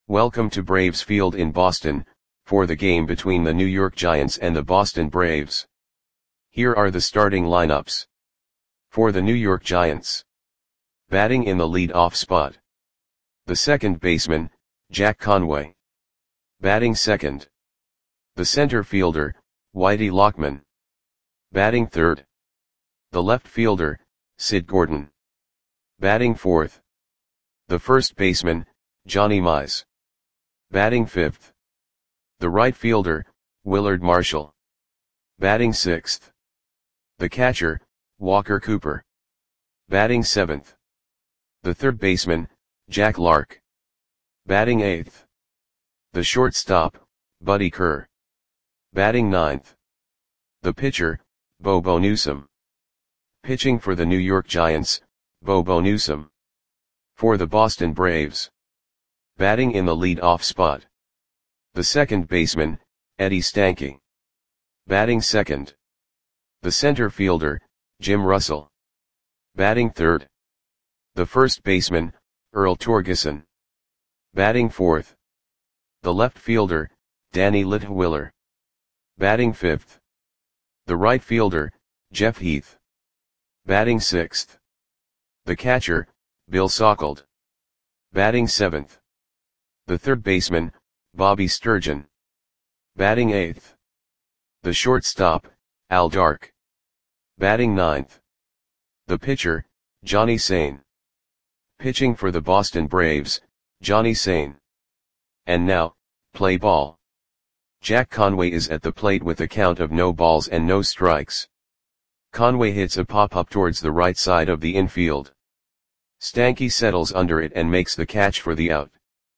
Welcome to Braves Field in Boston, for the game between the New York Giants and the Boston Braves. Here are the starting lineups. For the New York Giants. Batting in the lead-off spot. The second baseman, Jack Conway. Batting second. The center fielder, Whitey Lockman. Batting third. The left fielder, Sid Gordon. Batting fourth. The first baseman, Johnny Mize. Batting fifth. The right fielder, Willard Marshall. Batting sixth. The catcher, Walker Cooper. Batting seventh. The third baseman, Jack Lark. Batting eighth. The shortstop, Buddy Kerr. Batting ninth. The pitcher, Bobo Newsom. Pitching for the New York Giants, Bobo Newsom. For the Boston Braves. Batting in the lead-off spot. The second baseman, Eddie Stanky. Batting second. The center fielder, Jim Russell. Batting third. The first baseman, Earl Torgeson. Batting fourth. The left fielder, Danny Litwiller. Batting fifth. The right fielder, Jeff Heath. Batting sixth. The catcher, Bill Sauckled. Batting seventh. The third baseman, Bobby Sturgeon. Batting eighth. The shortstop, Al Dark. Batting ninth. The pitcher, Johnny Sain. Pitching for the Boston Braves, Johnny Sain. And now, play ball. Jack Conway is at the plate with a count of no balls and no strikes. Conway hits a pop-up towards the right side of the infield. Stanky settles under it and makes the catch for the out.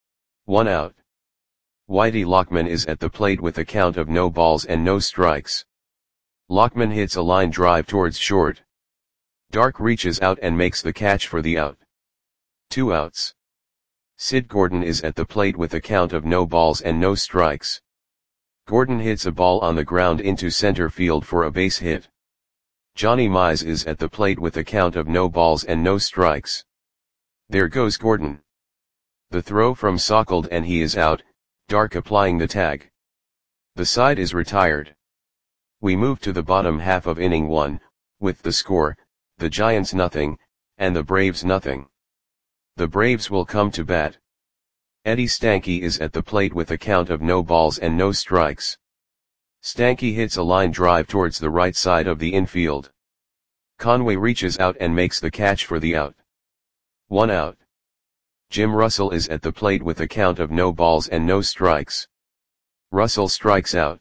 1 out. Whitey Lockman is at the plate with a count of no balls and no strikes. Lockman hits a line drive towards short. Dark reaches out and makes the catch for the out. 2 outs. Sid Gordon is at the plate with a count of no balls and no strikes. Gordon hits a ball on the ground into center field for a base hit. Johnny Mize is at the plate with a count of no balls and no strikes. There goes Gordon. The throw from Sauckled and he is out, Dark applying the tag. The side is retired. We move to the bottom half of inning 1, with the score, the Giants nothing, and the Braves nothing. The Braves will come to bat. Eddie Stanky is at the plate with a count of no balls and no strikes. Stanky hits a line drive towards the right side of the infield. Conway reaches out and makes the catch for the out. 1 out. Jim Russell is at the plate with a count of no balls and no strikes. Russell strikes out.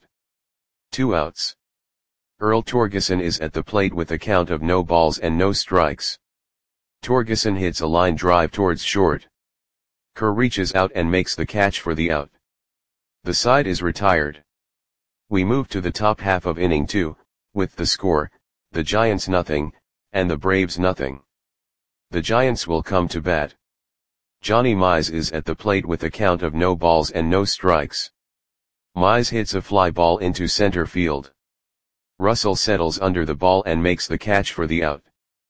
2 outs. Earl Torgeson is at the plate with a count of no balls and no strikes. Torgeson hits a line drive towards short. Kerr reaches out and makes the catch for the out. The side is retired. We move to the top half of inning 2, with the score, the Giants nothing, and the Braves nothing. The Giants will come to bat. Johnny Mize is at the plate with a count of no balls and no strikes. Mize hits a fly ball into center field. Russell settles under the ball and makes the catch for the out.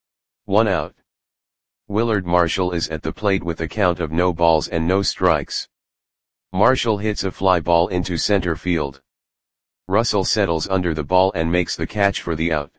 1 out. Willard Marshall is at the plate with a count of no balls and no strikes. Marshall hits a fly ball into center field. Russell settles under the ball and makes the catch for the out.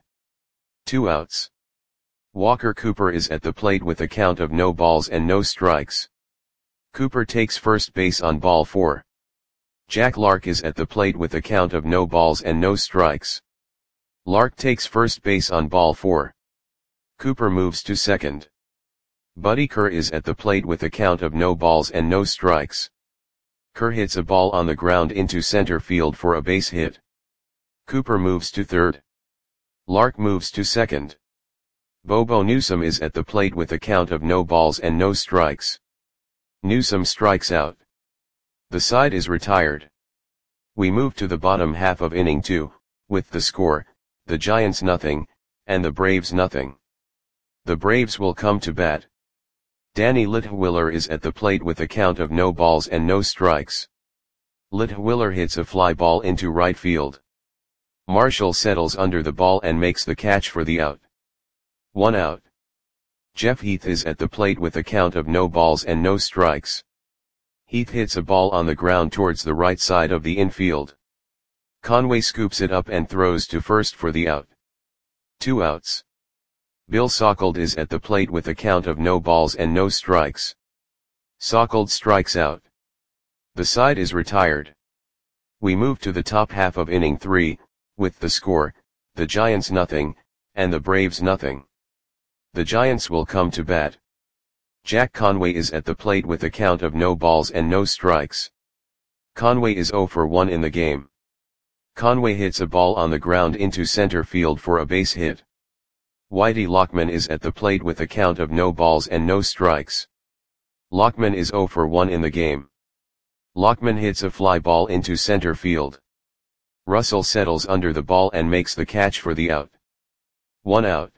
2 outs. Walker Cooper is at the plate with a count of no balls and no strikes. Cooper takes first base on ball 4. Jack Lark is at the plate with a count of no balls and no strikes. Lark takes first base on ball 4. Cooper moves to second. Buddy Kerr is at the plate with a count of no balls and no strikes. Kerr hits a ball on the ground into center field for a base hit. Cooper moves to third. Lark moves to second. Bobo Newsom is at the plate with a count of no balls and no strikes. Newsom strikes out. The side is retired. We move to the bottom half of inning 2, with the score, the Giants nothing, and the Braves nothing. The Braves will come to bat. Danny Litwiller is at the plate with a count of no balls and no strikes. Litwiller hits a fly ball into right field. Marshall settles under the ball and makes the catch for the out. 1 out. Jeff Heath is at the plate with a count of no balls and no strikes. Heath hits a ball on the ground towards the right side of the infield. Conway scoops it up and throws to first for the out. 2 outs. Bill Sauckled is at the plate with a count of no balls and no strikes. Sauckled strikes out. The side is retired. We move to the top half of inning 3, with the score, the Giants nothing, and the Braves nothing. The Giants will come to bat. Jack Conway is at the plate with a count of no balls and no strikes. Conway is 0 for 1 in the game. Conway hits a ball on the ground into center field for a base hit. Whitey Lockman is at the plate with a count of no balls and no strikes. Lockman is 0 for 1 in the game. Lockman hits a fly ball into center field. Russell settles under the ball and makes the catch for the out. 1 out.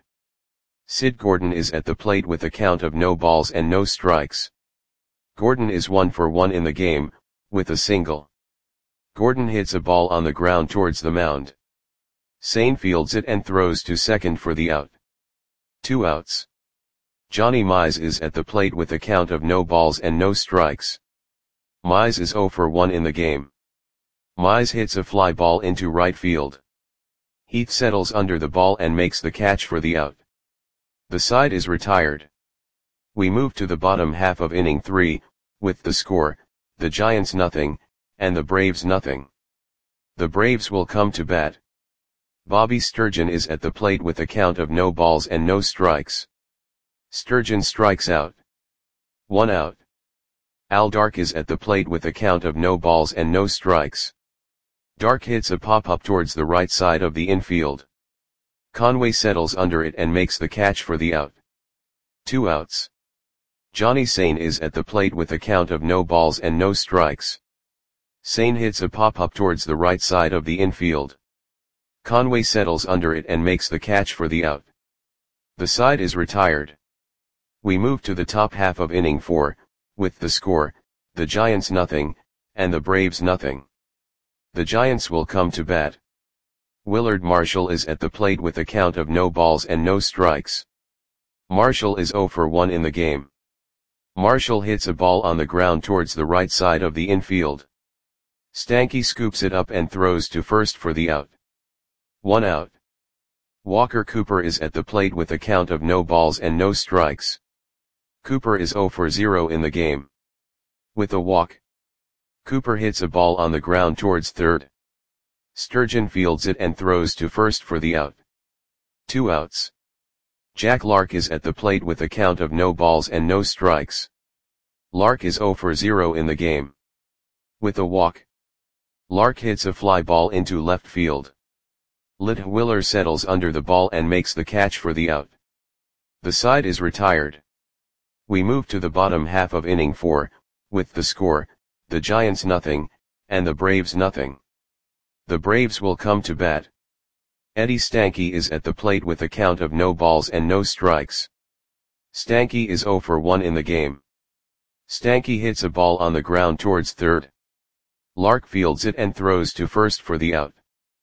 Sid Gordon is at the plate with a count of no balls and no strikes. Gordon is 1 for 1 in the game, with a single. Gordon hits a ball on the ground towards the mound. Sane fields it and throws to second for the out. 2 outs. Johnny Mize is at the plate with a count of no balls and no strikes. Mize is 0 for 1 in the game. Mize hits a fly ball into right field. Heath settles under the ball and makes the catch for the out. The side is retired. We move to the bottom half of inning 3, with the score, the Giants nothing, and the Braves nothing. The Braves will come to bat. Bobby Sturgeon is at the plate with a count of no balls and no strikes. Sturgeon strikes out. 1 out. Al Dark is at the plate with a count of no balls and no strikes. Dark hits a pop-up towards the right side of the infield. Conway settles under it and makes the catch for the out. 2 outs. Johnny Sane is at the plate with a count of no balls and no strikes. Sane hits a pop-up towards the right side of the infield. Conway settles under it and makes the catch for the out. The side is retired. We move to the top half of inning 4, with the score, the Giants nothing, and the Braves nothing. The Giants will come to bat. Willard Marshall is at the plate with a count of no balls and no strikes. Marshall is 0 for 1 in the game. Marshall hits a ball on the ground towards the right side of the infield. Stanky scoops it up and throws to first for the out. 1 out. Walker Cooper is at the plate with a count of no balls and no strikes. Cooper is 0 for 0 in the game. With a walk. Cooper hits a ball on the ground towards third. Sturgeon fields it and throws to first for the out. 2 outs. Jack Lark is at the plate with a count of no balls and no strikes. Lark is 0 for 0 in the game. With a walk. Lark hits a fly ball into left field. Litwiller settles under the ball and makes the catch for the out. The side is retired. We move to the bottom half of inning 4, with the score, the Giants nothing, and the Braves nothing. The Braves will come to bat. Eddie Stanky is at the plate with a count of no balls and no strikes. Stanky is 0 for 1 in the game. Stanky hits a ball on the ground towards third. Lark fields it and throws to first for the out.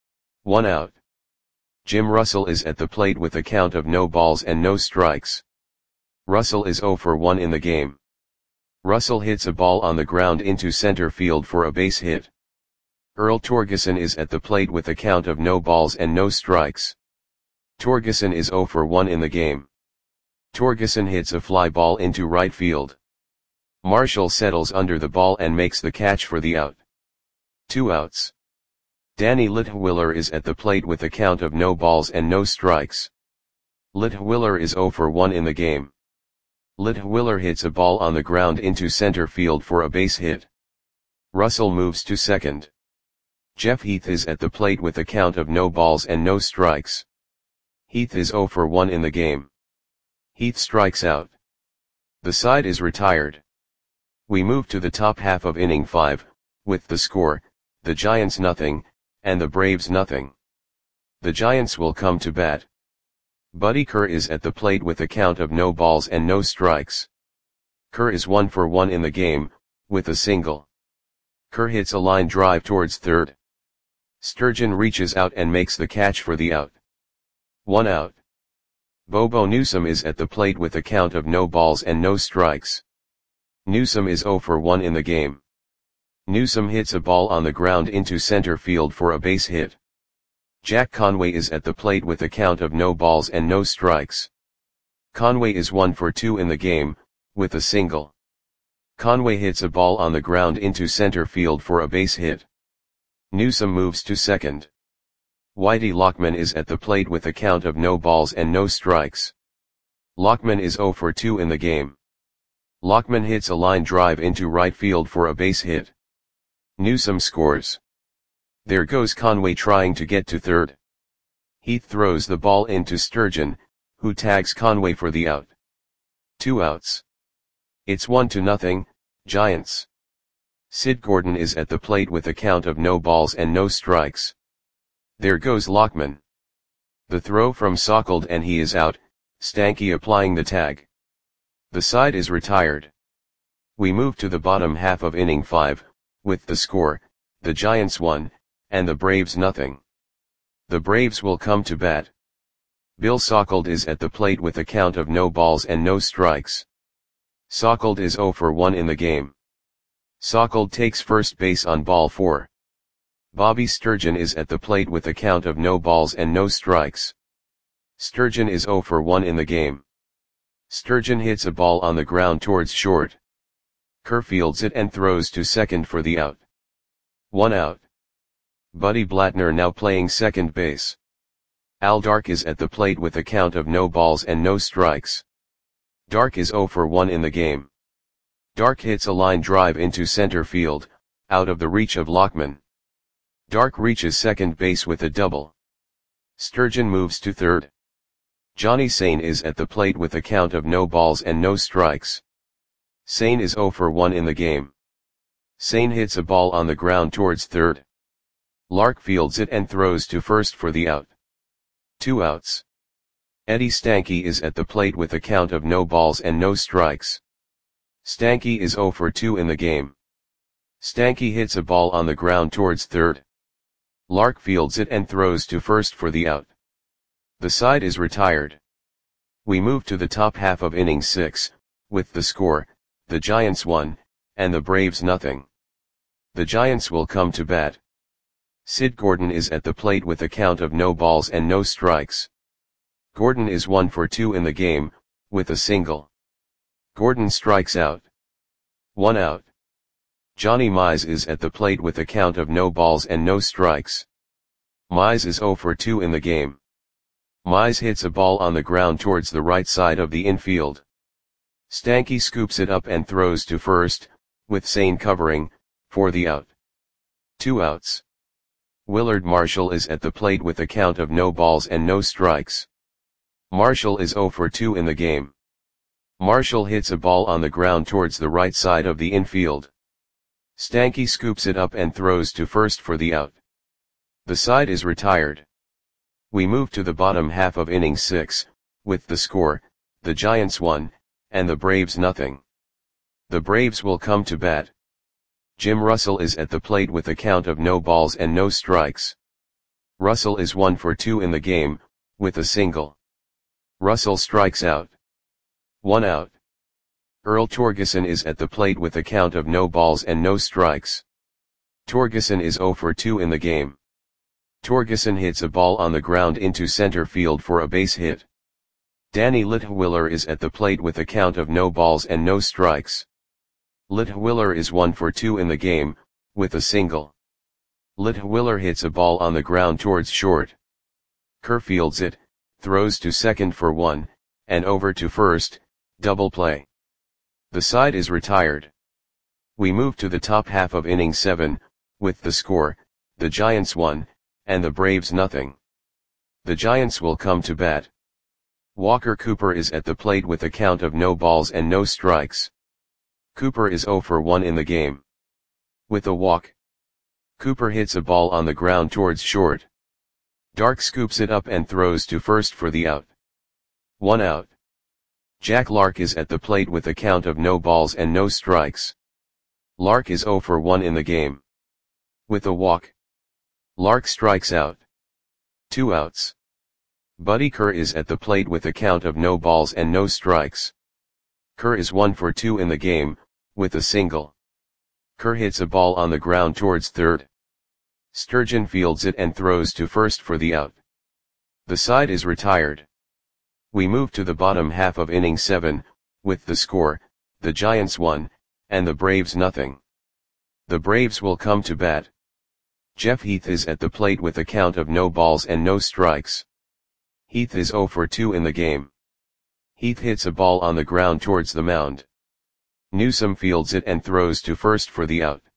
1 out. Jim Russell is at the plate with a count of no balls and no strikes. Russell is 0 for 1 in the game. Russell hits a ball on the ground into center field for a base hit. Earl Torgeson is at the plate with a count of no balls and no strikes. Torgeson is 0 for 1 in the game. Torgeson hits a fly ball into right field. Marshall settles under the ball and makes the catch for the out. 2 outs. Danny Litwiller is at the plate with a count of no balls and no strikes. Litwiller is 0 for 1 in the game. Litwiller hits a ball on the ground into center field for a base hit. Russell moves to second. Jeff Heath is at the plate with a count of no balls and no strikes. Heath is 0 for 1 in the game. Heath strikes out. The side is retired. We move to the top half of inning 5, with the score, the Giants nothing, and the Braves nothing. The Giants will come to bat. Buddy Kerr is at the plate with a count of no balls and no strikes. Kerr is 1 for 1 in the game, with a single. Kerr hits a line drive towards third. Sturgeon reaches out and makes the catch for the out. 1 out. Bobo Newsome is at the plate with a count of no balls and no strikes. Newsome is 0 for 1 in the game. Newsome hits a ball on the ground into center field for a base hit. Jack Conway is at the plate with a count of no balls and no strikes. Conway is 1 for 2 in the game, with a single. Conway hits a ball on the ground into center field for a base hit. Newsome moves to second. Whitey Lockman is at the plate with a count of no balls and no strikes. Lockman is 0 for 2 in the game. Lockman hits a line drive into right field for a base hit. Newsome scores. There goes Conway trying to get to third. Heath throws the ball into Sturgeon, who tags Conway for the out. 2 outs. It's 1-0, Giants. Sid Gordon is at the plate with a count of no balls and no strikes. There goes Lockman. The throw from Sokold and he is out, Stanky applying the tag. The side is retired. We move to the bottom half of inning 5, with the score, the Giants 1, and the Braves 0. The Braves will come to bat. Bill Sokold is at the plate with a count of no balls and no strikes. Sokold is 0 for 1 in the game. Sokold takes first base on ball 4. Bobby Sturgeon is at the plate with a count of no balls and no strikes. Sturgeon is 0 for 1 in the game. Sturgeon hits a ball on the ground towards short. Kerr fields it and throws to second for the out. 1 out. Buddy Blattner now playing second base. Al Dark is at the plate with a count of no balls and no strikes. Dark is 0 for 1 in the game. Dark hits a line drive into center field, out of the reach of Lockman. Dark reaches second base with a double. Sturgeon moves to third. Johnny Sane is at the plate with a count of no balls and no strikes. Sane is 0 for 1 in the game. Sane hits a ball on the ground towards third. Lark fields it and throws to first for the out. 2 outs. Eddie Stanky is at the plate with a count of no balls and no strikes. Stanky is 0 for 2 in the game. Stanky hits a ball on the ground towards third. Lark fields it and throws to first for the out. The side is retired. We move to the top half of inning 6, with the score, the Giants 1, and the Braves 0. The Giants will come to bat. Sid Gordon is at the plate with a count of no balls and no strikes. Gordon is 1 for 2 in the game, with a single. Gordon strikes out. 1 out. Johnny Mize is at the plate with a count of no balls and no strikes. Mize is 0 for 2 in the game. Mize hits a ball on the ground towards the right side of the infield. Stanky scoops it up and throws to first, with Sane covering, for the out. 2 outs. Willard Marshall is at the plate with a count of no balls and no strikes. Marshall is 0 for 2 in the game. Marshall hits a ball on the ground towards the right side of the infield. Stanky scoops it up and throws to first for the out. The side is retired. We move to the bottom half of inning 6, with the score, the Giants 1, and the Braves 0. The Braves will come to bat. Jim Russell is at the plate with a count of no balls and no strikes. Russell is 1 for 2 in the game, with a single. Russell strikes out. 1 out. Earl Torgeson is at the plate with a count of no balls and no strikes. Torgeson is 0 for 2 in the game. Torgeson hits a ball on the ground into center field for a base hit. Danny Litwiller is at the plate with a count of no balls and no strikes. Litwiller is 1 for 2 in the game, with a single. Litwiller hits a ball on the ground towards short. Kerr fields it, throws to second for 1, and over to first, double play. The side is retired. We move to the top half of inning 7, with the score, the Giants 1, and the Braves 0. The Giants will come to bat. Walker Cooper is at the plate with a count of no balls and no strikes. Cooper is 0 for 1 in the game. With a walk. Cooper hits a ball on the ground towards short. Dark scoops it up and throws to first for the out. 1 out. Jack Lark is at the plate with a count of no balls and no strikes. Lark is 0 for 1 in the game. With a walk. Lark strikes out. 2 outs. Buddy Kerr is at the plate with a count of no balls and no strikes. Kerr is 1 for 2 in the game, with a single. Kerr hits a ball on the ground towards third. Sturgeon fields it and throws to first for the out. The side is retired. We move to the bottom half of inning 7, with the score, the Giants 1, and the Braves nothing. The Braves will come to bat. Jeff Heath is at the plate with a count of no balls and no strikes. Heath is 0 for 2 in the game. Heath hits a ball on the ground towards the mound. Newsome fields it and throws to first for the out.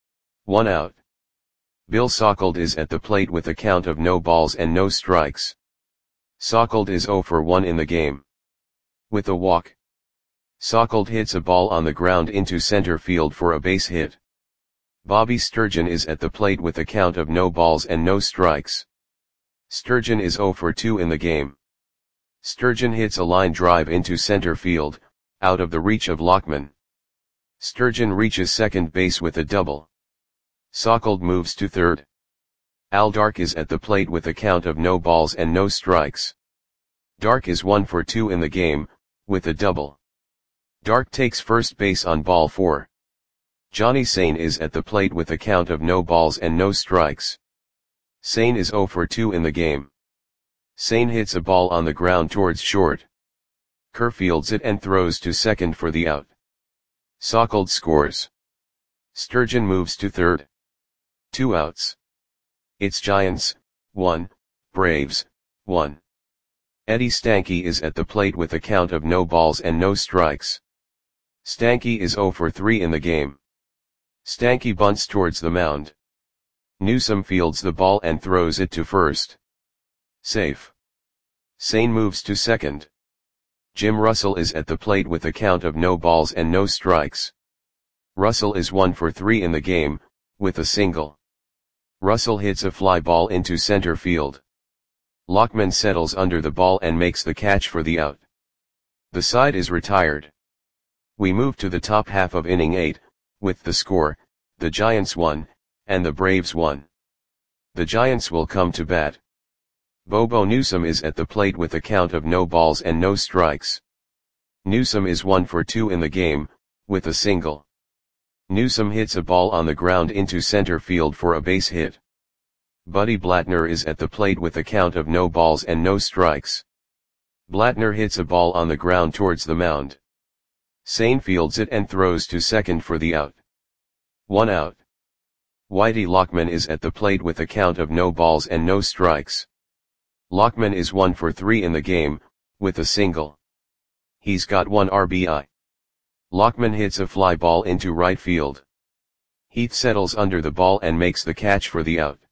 1 out. Bill Sauckled is at the plate with a count of no balls and no strikes. Sauckled is 0 for 1 in the game. With a walk. Sauckled hits a ball on the ground into center field for a base hit. Bobby Sturgeon is at the plate with a count of no balls and no strikes. Sturgeon is 0 for 2 in the game. Sturgeon hits a line drive into center field, out of the reach of Lockman. Sturgeon reaches second base with a double. Sauckled moves to third. Al Dark is at the plate with a count of no balls and no strikes. Dark is 1 for 2 in the game, with a double. Dark takes first base on ball 4. Johnny Sane is at the plate with a count of no balls and no strikes. Sane is 0 for 2 in the game. Sane hits a ball on the ground towards short. Kerr fields it and throws to second for the out. Sauckled scores. Sturgeon moves to third. 2 outs. It's Giants, 1, Braves, 1. Eddie Stanky is at the plate with a count of no balls and no strikes. Stanky is 0 for 3 in the game. Stanky bunts towards the mound. Newsome fields the ball and throws it to first. Safe. Sane moves to second. Jim Russell is at the plate with a count of no balls and no strikes. Russell is 1 for 3 in the game, with a single. Russell hits a fly ball into center field. Lockman settles under the ball and makes the catch for the out. The side is retired. We move to the top half of inning 8, with the score, the Giants 1, and the Braves 1. The Giants will come to bat. Bobo Newsome is at the plate with a count of no balls and no strikes. Newsome is 1 for 2 in the game, with a single. Newsome hits a ball on the ground into center field for a base hit. Buddy Blattner is at the plate with a count of no balls and no strikes. Blattner hits a ball on the ground towards the mound. Sane fields it and throws to second for the out. 1 out. Whitey Lockman is at the plate with a count of no balls and no strikes. Lockman is 1 for 3 in the game, with a single. He's got 1 RBI. Lockman hits a fly ball into right field. Heath settles under the ball and makes the catch for the out.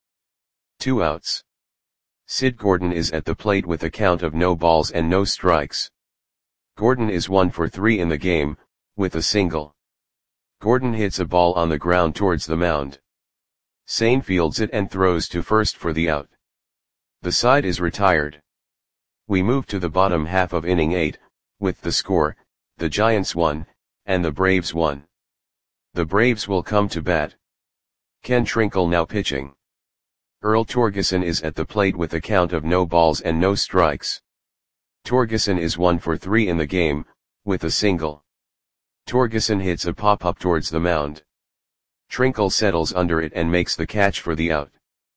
2 outs. Sid Gordon is at the plate with a count of no balls and no strikes. Gordon is 1 for 3 in the game, with a single. Gordon hits a ball on the ground towards the mound. Sane fields it and throws to first for the out. The side is retired. We move to the bottom half of inning 8, with the score, the Giants 1, and the Braves 1. The Braves will come to bat. Ken Trinkle now pitching. Earl Torgeson is at the plate with a count of no balls and no strikes. Torgeson is 1 for 3 in the game, with a single. Torgeson hits a pop-up towards the mound. Trinkle settles under it and makes the catch for the out.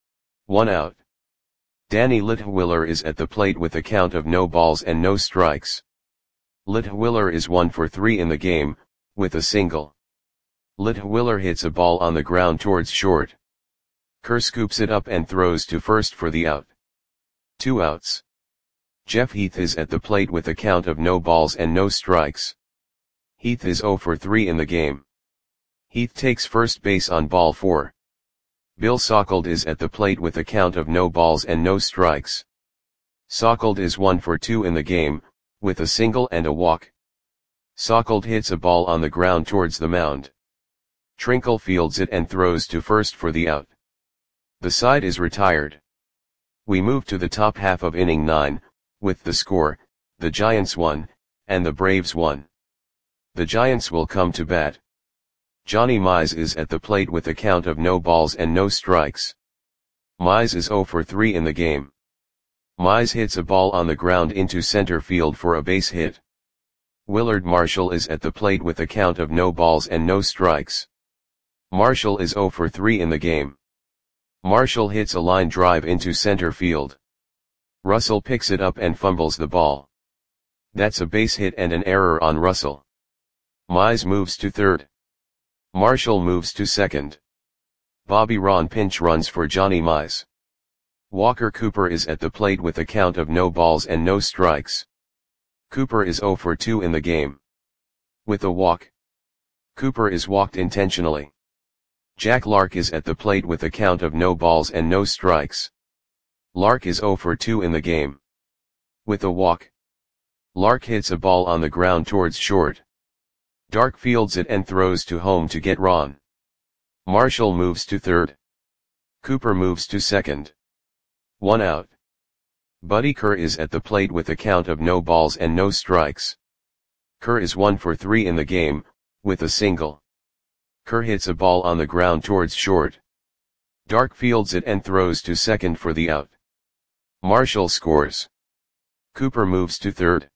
1 out. Danny Litwiller is at the plate with a count of no balls and no strikes. Litwiller is 1 for 3 in the game, with a single. Litwiller hits a ball on the ground towards short. Kerr scoops it up and throws to first for the out. 2 outs. Jeff Heath is at the plate with a count of no balls and no strikes. Heath is 0 for 3 in the game. Heath takes first base on ball 4. Bill Sauckled is at the plate with a count of no balls and no strikes. Sauckled is 1 for 2 in the game, with a single and a walk. Sauckled hits a ball on the ground towards the mound. Trinkle fields it and throws to first for the out. The side is retired. We move to the top half of inning 9, with the score, the Giants 1, and the Braves 1. The Giants will come to bat. Johnny Mize is at the plate with a count of no balls and no strikes. Mize is 0 for 3 in the game. Mize hits a ball on the ground into center field for a base hit. Willard Marshall is at the plate with a count of no balls and no strikes. Marshall is 0 for 3 in the game. Marshall hits a line drive into center field. Russell picks it up and fumbles the ball. That's a base hit and an error on Russell. Mize moves to third. Marshall moves to second. Bobby Ron pinch runs for Johnny Mize. Walker Cooper is at the plate with a count of no balls and no strikes. Cooper is 0 for 2 in the game. With a walk. Cooper is walked intentionally. Jack Lark is at the plate with a count of no balls and no strikes. Lark is 0 for 2 in the game. With a walk. Lark hits a ball on the ground towards short. Dark fields it and throws to home to get Ron. Marshall moves to third. Cooper moves to second. 1 out. Buddy Kerr is at the plate with a count of no balls and no strikes. Kerr is 1 for 3 in the game, with a single. Kerr hits a ball on the ground towards short. Dark fields it and throws to second for the out. Marshall scores. Cooper moves to third.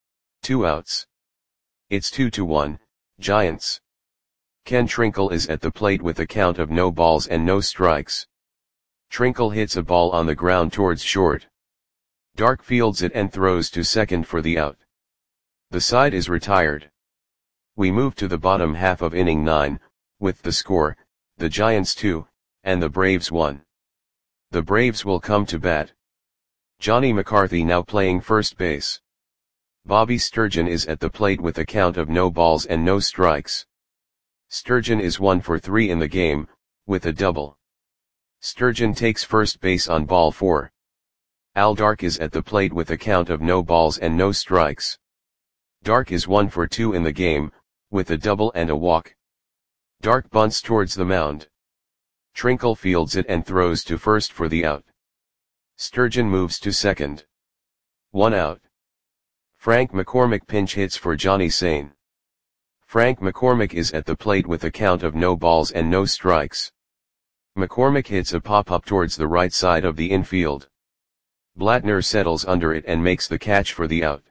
2 outs. It's 2-1, Giants. Ken Trinkle is at the plate with a count of no balls and no strikes. Trinkle hits a ball on the ground towards short. Dark fields it and throws to second for the out. The side is retired. We move to the bottom half of inning 9, with the score, the Giants 2, and the Braves 1. The Braves will come to bat. Johnny McCarthy now playing first base. Bobby Sturgeon is at the plate with a count of no balls and no strikes. Sturgeon is 1 for 3 in the game, with a double. Sturgeon takes first base on ball 4. Al Dark is at the plate with a count of no balls and no strikes. Dark is 1 for 2 in the game, with a double and a walk. Dark bunts towards the mound. Trinkle fields it and throws to first for the out. Sturgeon moves to second. 1 out. Frank McCormick pinch hits for Johnny Sane. Frank McCormick is at the plate with a count of no balls and no strikes. McCormick hits a pop-up towards the right side of the infield. Blattner settles under it and makes the catch for the out.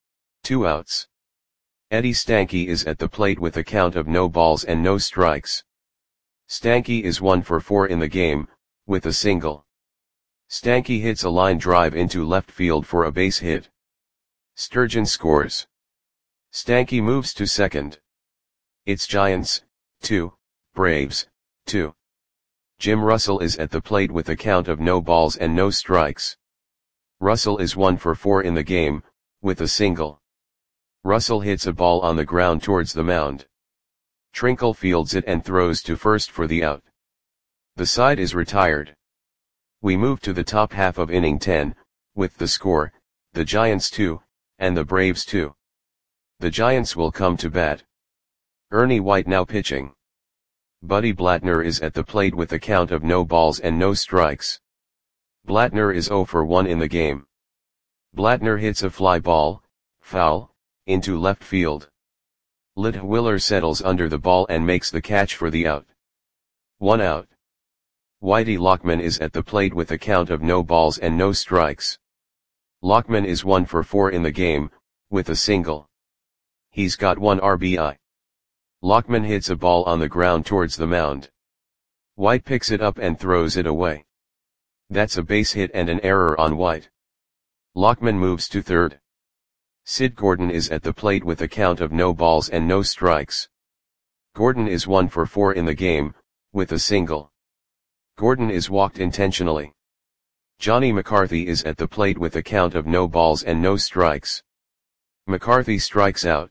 2 outs. Eddie Stanky is at the plate with a count of no balls and no strikes. Stanky is 1 for 4 in the game, with a single. Stanky hits a line drive into left field for a base hit. Sturgeon scores. Stanky moves to second. It's Giants, 2, Braves, 2. Jim Russell is at the plate with a count of no balls and no strikes. Russell is 1 for 4 in the game, with a single. Russell hits a ball on the ground towards the mound. Trinkle fields it and throws to first for the out. The side is retired. We move to the top half of inning 10, with the score, the Giants 2, and the Braves 2. The Giants will come to bat. Ernie White now pitching. Buddy Blattner is at the plate with a count of no balls and no strikes. Blattner is 0 for 1 in the game. Blattner hits a fly ball, foul, into left field. Litwiller settles under the ball and makes the catch for the out. 1 out. Whitey Lockman is at the plate with a count of no balls and no strikes. Lockman is 1 for 4 in the game, with a single. He's got 1 RBI. Lockman hits a ball on the ground towards the mound. White picks it up and throws it away. That's a base hit and an error on White. Lockman moves to third. Sid Gordon is at the plate with a count of no balls and no strikes. Gordon is 1 for 4 in the game, with a single. Gordon is walked intentionally. Johnny McCarthy is at the plate with a count of no balls and no strikes. McCarthy strikes out.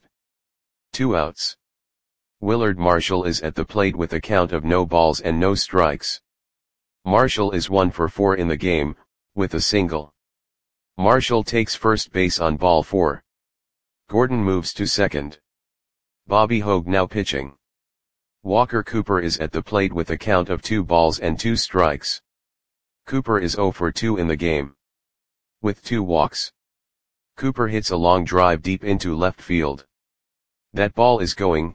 2 outs. Willard Marshall is at the plate with a count of no balls and no strikes. Marshall is 1 for 4 in the game, with a single. Marshall takes first base on ball 4. Gordon moves to second. Bobby Hogue now pitching. Walker Cooper is at the plate with a count of 2 balls and 2 strikes. Cooper is 0 for 2 in the game. With 2 walks. Cooper hits a long drive deep into left field. That ball is gone.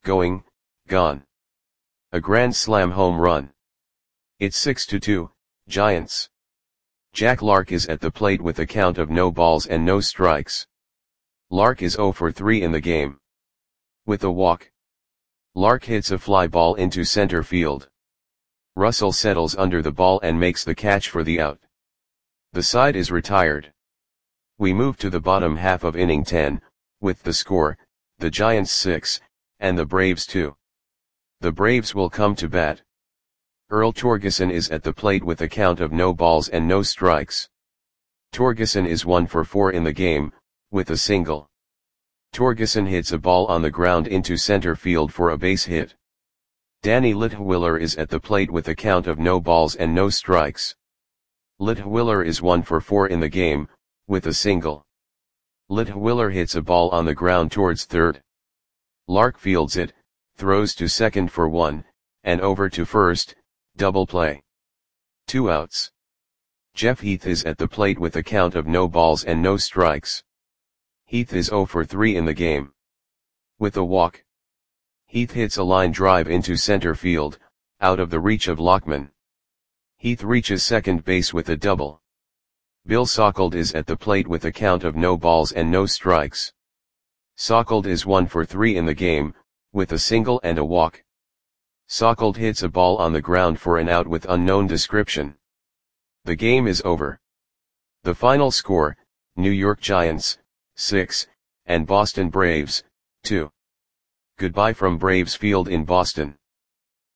A grand slam home run. It's 6-2, Giants. Jack Lark is at the plate with a count of no balls and no strikes. Lark is 0 for 3 in the game. With a walk. Lark hits a fly ball into center field. Russell settles under the ball and makes the catch for the out. The side is retired. We move to the bottom half of inning 10, with the score, the Giants 6, and the Braves 2. The Braves will come to bat. Earl Torgeson is at the plate with a count of no balls and no strikes. Torgeson is 1 for 4 in the game, with a single. Torgeson hits a ball on the ground into center field for a base hit. Danny Litwiller is at the plate with a count of no balls and no strikes. Litwiller is 1 for 4 in the game, with a single. Litwiller hits a ball on the ground towards third. Lark fields it, throws to second for 1, and over to first, double play. 2 outs. Jeff Heath is at the plate with a count of no balls and no strikes. Heath is 0 for 3 in the game. With a walk. Heath hits a line drive into center field, out of the reach of Lockman. Heath reaches second base with a double. Bill Sauckled is at the plate with a count of no balls and no strikes. Sauckled is 1 for 3 in the game, with a single and a walk. Sauckled hits a ball on the ground for an out with unknown description. The game is over. The final score, New York Giants, 6, and Boston Braves, 2. Goodbye from Braves Field in Boston.